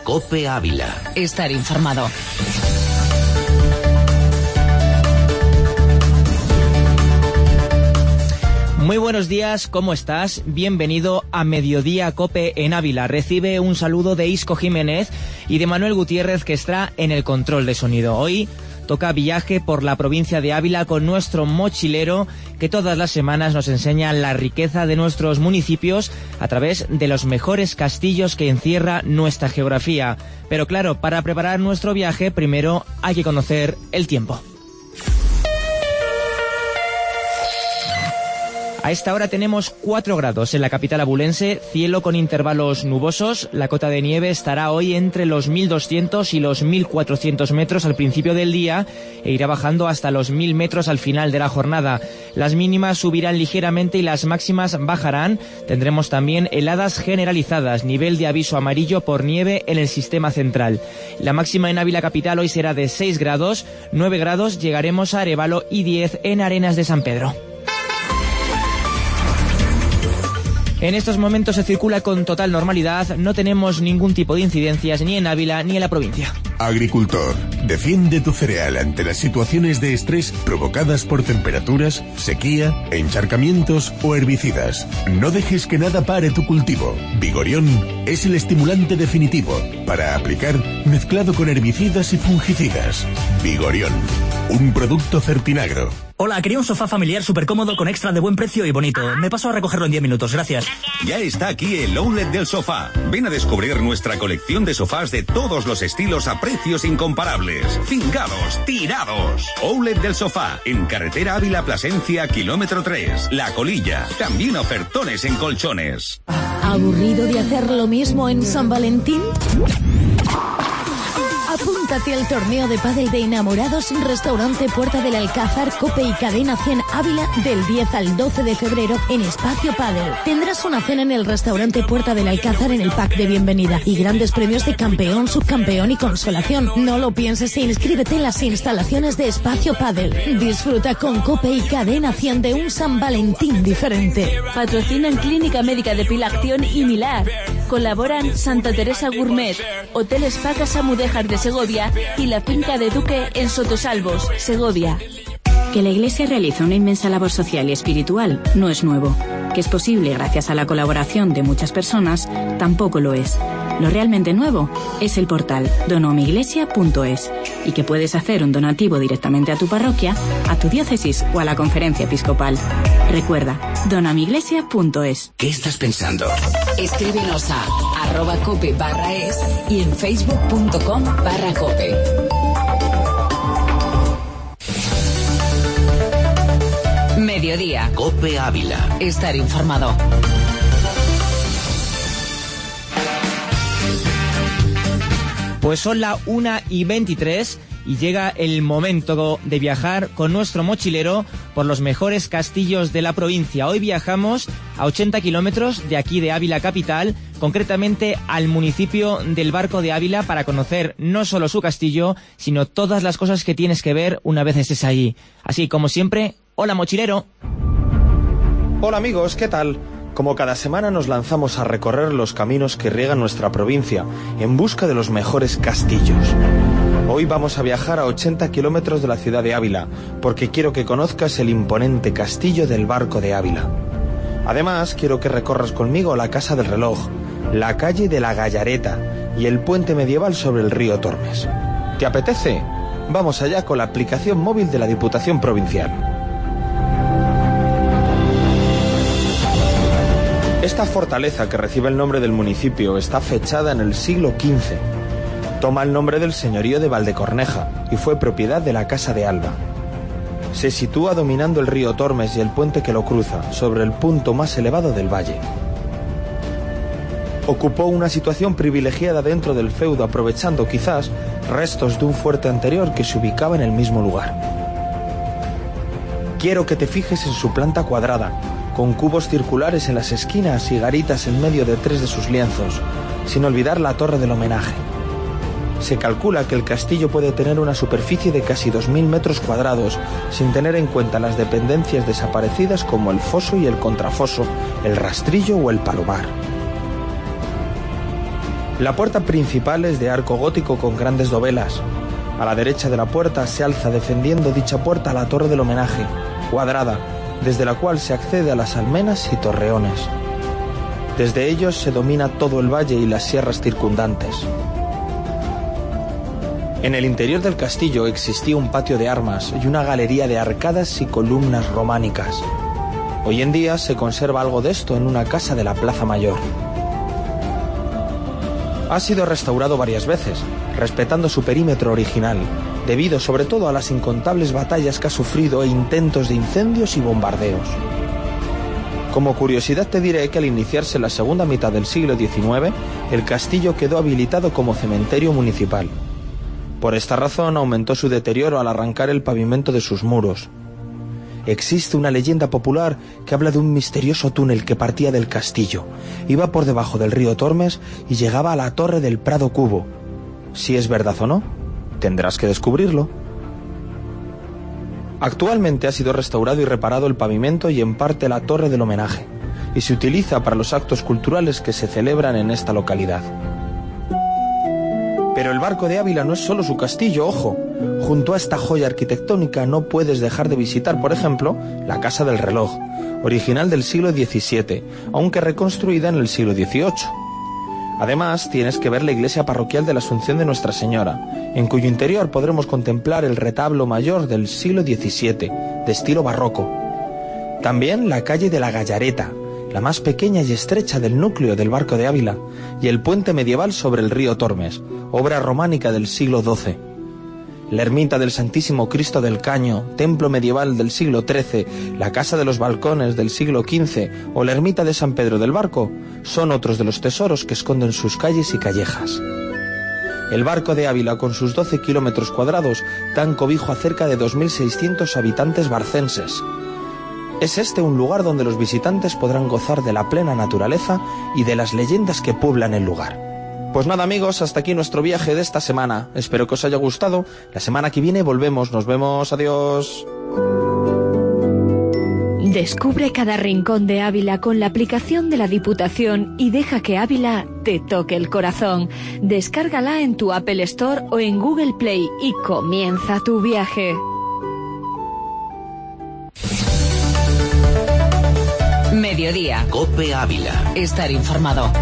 COPE Ávila. Estar informado. Muy buenos días, ¿cómo estás? Bienvenido a Mediodía COPE en Ávila. Recibe un saludo de Isco Jiménez y de Manuel Gutiérrez, que está en el control de sonido. Hoy toca viaje por la provincia de Ávila con nuestro mochilero, que todas las semanas nos enseña la riqueza de nuestros municipios a través de los mejores castillos que encierra nuestra geografía. Pero claro, para preparar nuestro viaje primero hay que conocer el tiempo. A esta hora tenemos 4 grados en la capital abulense, cielo con intervalos nubosos. La cota de nieve estará hoy entre los 1.200 y los 1.400 metros al principio del día e irá bajando hasta los 1.000 metros al final de la jornada. Las mínimas subirán ligeramente y las máximas bajarán. Tendremos también heladas generalizadas, nivel de aviso amarillo por nieve en el sistema central. La máxima en Ávila capital hoy será de 6 grados, 9 grados llegaremos a Arévalo y 10 en Arenas de San Pedro. En estos momentos se circula con total normalidad, no tenemos ningún tipo de incidencias ni en Ávila ni en la provincia. Agricultor, defiende tu cereal ante las situaciones de estrés provocadas por temperaturas, sequía, encharcamientos o herbicidas. No dejes que nada pare tu cultivo. Vigorión es el estimulante definitivo para aplicar mezclado con herbicidas y fungicidas. Vigorión, un producto Certinagro. Hola, quería un sofá familiar súper cómodo con extra de buen precio y bonito. Me paso a recogerlo en 10 minutos, gracias. Ya está aquí el Outlet del Sofá. Ven a descubrir nuestra colección de sofás de todos los estilos a precios incomparables. Fingados, tirados. Outlet del Sofá, en carretera Ávila Plasencia, kilómetro 3. La Colilla. También ofertones en colchones. ¿Aburrido de hacer lo mismo en San Valentín? Apúntate al torneo de pádel de enamorados Restaurante Puerta del Alcázar, COPE y Cadena 100 Ávila del 10 al 12 de febrero en Espacio Pádel. Tendrás una cena en el Restaurante Puerta del Alcázar en el pack de bienvenida y grandes premios de campeón, subcampeón y consolación. No lo pienses e inscríbete en las instalaciones de Espacio Pádel. Disfruta con COPE y Cadena 100 de un San Valentín diferente. Patrocinan Clínica Médica de Pilacción y Milar. Colaboran Santa Teresa Gourmet, Hotel Spa Casa Mudéjar de Segovia y la Finca de Duque en Sotosalvos, Segovia. Que la Iglesia realiza una inmensa labor social y espiritual no es nuevo. Que es posible gracias a la colaboración de muchas personas tampoco lo es. Lo realmente nuevo es el portal donomiglesia.es y que puedes hacer un donativo directamente a tu parroquia, a tu diócesis o a la conferencia episcopal. Recuerda, donomiglesia.es. ¿Qué estás pensando? Escríbenos a @cope/es y en facebook.com/cope. Mediodía. COPE Ávila. Estar informado. Pues son las 1:23 y llega el momento de viajar con nuestro mochilero por los mejores castillos de la provincia. Hoy viajamos a 80 kilómetros de aquí de Ávila capital, concretamente al municipio del Barco de Ávila, para conocer no solo su castillo, sino todas las cosas que tienes que ver una vez estés allí. Así como siempre, hola mochilero. Hola amigos, ¿qué tal? Como cada semana nos lanzamos a recorrer los caminos que riegan nuestra provincia en busca de los mejores castillos. Hoy vamos a viajar a 80 kilómetros de la ciudad de Ávila, porque quiero que conozcas el imponente castillo del Barco de Ávila. Además, quiero que recorras conmigo la Casa del Reloj, la calle de la Gallareta y el puente medieval sobre el río Tormes. ¿Te apetece? Vamos allá con la aplicación móvil de la Diputación Provincial. Esta fortaleza, que recibe el nombre del municipio, está fechada en el siglo XV. Toma el nombre del señorío de Valdecorneja y fue propiedad de la Casa de Alba. Se sitúa dominando el río Tormes y el puente que lo cruza, sobre el punto más elevado del valle. Ocupó una situación privilegiada dentro del feudo, aprovechando quizás restos de un fuerte anterior que se ubicaba en el mismo lugar. Quiero que te fijes en su planta cuadrada, con cubos circulares en las esquinas y garitas en medio de 3 de sus lienzos, sin olvidar la torre del homenaje. Se calcula que el castillo puede tener una superficie de casi 2.000 metros cuadrados, sin tener en cuenta las dependencias desaparecidas como el foso y el contrafoso, el rastrillo o el palomar. La puerta principal es de arco gótico con grandes dovelas. A la derecha de la puerta se alza defendiendo dicha puerta la torre del homenaje, cuadrada, desde la cual se accede a las almenas y torreones. Desde ellos se domina todo el valle y las sierras circundantes. En el interior del castillo existía un patio de armas y una galería de arcadas y columnas románicas. Hoy en día se conserva algo de esto en una casa de la Plaza Mayor. Ha sido restaurado varias veces, respetando su perímetro original, debido sobre todo a las incontables batallas que ha sufrido e intentos de incendios y bombardeos. Como curiosidad te diré que al iniciarse la segunda mitad del siglo XIX, el castillo quedó habilitado como cementerio municipal. Por esta razón aumentó su deterioro al arrancar el pavimento de sus muros. Existe una leyenda popular que habla de un misterioso túnel que partía del castillo, iba por debajo del río Tormes y llegaba a la torre del Prado Cubo. Si es verdad o no, tendrás que descubrirlo. Actualmente ha sido restaurado y reparado el pavimento y en parte la torre del homenaje, y se utiliza para los actos culturales que se celebran en esta localidad. Pero el Barco de Ávila no es solo su castillo, ojo. Junto a esta joya arquitectónica no puedes dejar de visitar, por ejemplo, la Casa del Reloj, original del siglo XVII, aunque reconstruida en el siglo XVIII. Además, tienes que ver la iglesia parroquial de la Asunción de Nuestra Señora, en cuyo interior podremos contemplar el retablo mayor del siglo XVII, de estilo barroco. También la calle de la Gallareta, la más pequeña y estrecha del núcleo del Barco de Ávila, y el puente medieval sobre el río Tormes, obra románica del siglo XII. La ermita del Santísimo Cristo del Caño, templo medieval del siglo XIII, la Casa de los Balcones del siglo XV o la ermita de San Pedro del Barco son otros de los tesoros que esconden sus calles y callejas. El Barco de Ávila, con sus 12 kilómetros cuadrados, dan cobijo a cerca de 2.600 habitantes barcenses. Es este un lugar donde los visitantes podrán gozar de la plena naturaleza y de las leyendas que pueblan el lugar. Pues nada amigos, hasta aquí nuestro viaje de esta semana. Espero que os haya gustado. La semana que viene volvemos. Nos vemos. Adiós. Descubre cada rincón de Ávila con la aplicación de la Diputación y deja que Ávila te toque el corazón. Descárgala en tu Apple Store o en Google Play y comienza tu viaje. Mediodía. COPE Ávila. Estar informado.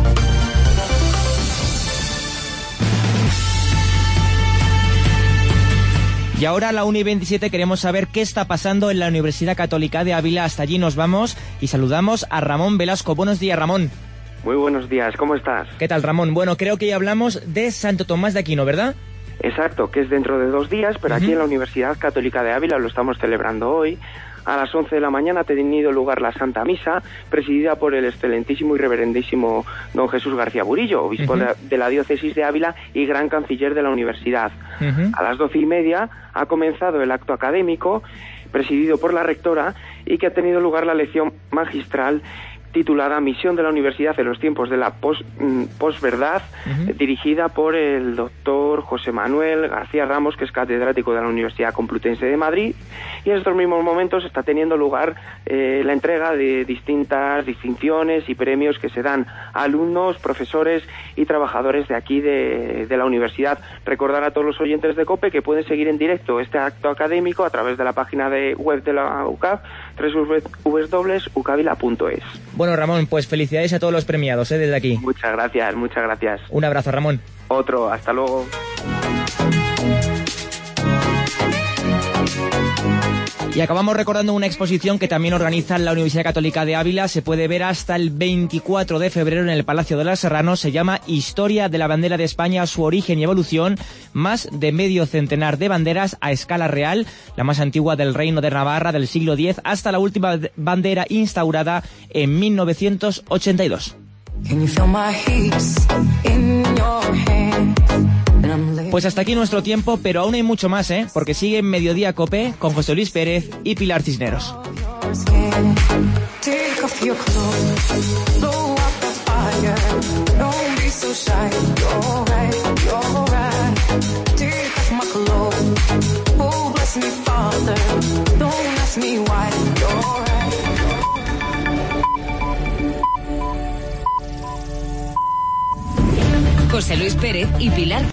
Y ahora a la 1:27 queremos saber qué está pasando en la Universidad Católica de Ávila. Hasta allí nos vamos y saludamos a Ramón Velasco. Buenos días, Ramón. Muy buenos días, ¿cómo estás? ¿Qué tal, Ramón? Bueno, creo que ya hablamos de Santo Tomás de Aquino, ¿verdad? Exacto, que es dentro de 2 días, pero aquí en la Universidad Católica de Ávila lo estamos celebrando hoy. A las 11 de la mañana ha tenido lugar la Santa Misa, presidida por el excelentísimo y reverendísimo don Jesús García Burillo, obispo de la diócesis de Ávila y gran canciller de la universidad. A las 12:30 ha comenzado el acto académico, presidido por la rectora, y que ha tenido lugar la lección magistral titulada Misión de la Universidad en los tiempos de la posverdad, dirigida por el doctor José Manuel García Ramos, que es catedrático de la Universidad Complutense de Madrid, y en estos mismos momentos está teniendo lugar la entrega de distintas distinciones y premios que se dan a alumnos, profesores y trabajadores de aquí de la universidad. Recordar a todos los oyentes de COPE que pueden seguir en directo este acto académico a través de la página web de la UCAV, www.ucavila.es. Bueno, Ramón, pues felicidades a todos los premiados, desde aquí. Muchas gracias, muchas gracias. Un abrazo, Ramón. Otro, hasta luego. Y acabamos recordando una exposición que también organiza la Universidad Católica de Ávila. Se puede ver hasta el 24 de febrero en el Palacio de las Serranos. Se llama Historia de la Bandera de España, su origen y evolución. Más de medio centenar de banderas a escala real. La más antigua del Reino de Navarra del siglo X hasta la última bandera instaurada en 1982. Pues hasta aquí nuestro tiempo, pero aún hay mucho más, porque sigue Mediodía COPE con José Luis Pérez y Pilar Cisneros. José Pérez y Pilar